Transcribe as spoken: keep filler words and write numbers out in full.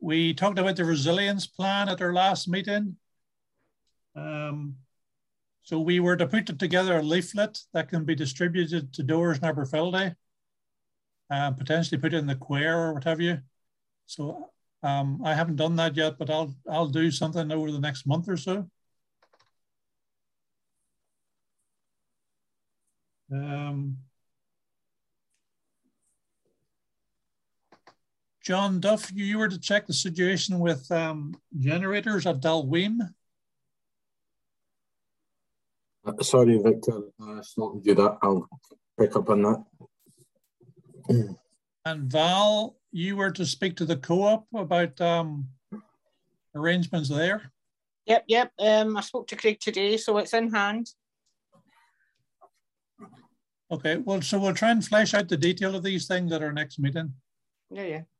we talked about the resilience plan at our last meeting. Um, so we were to put together a leaflet that can be distributed to doors in Aberfeldy, and potentially put it in the Quair or what have you. So um, I haven't done that yet, but I'll I'll do something over the next month or so. Um, John Duff, you were to check the situation with um, generators at Dalween. Uh, sorry, Victor, uh, it's not to do that. I'll pick up on that. And Val, you were to speak to the co-op about um, arrangements there. Yep, yep. Um, I spoke to Craig today, so it's in hand. Okay, well, so we'll try and flesh out the detail of these things at our next meeting. Yeah, yeah.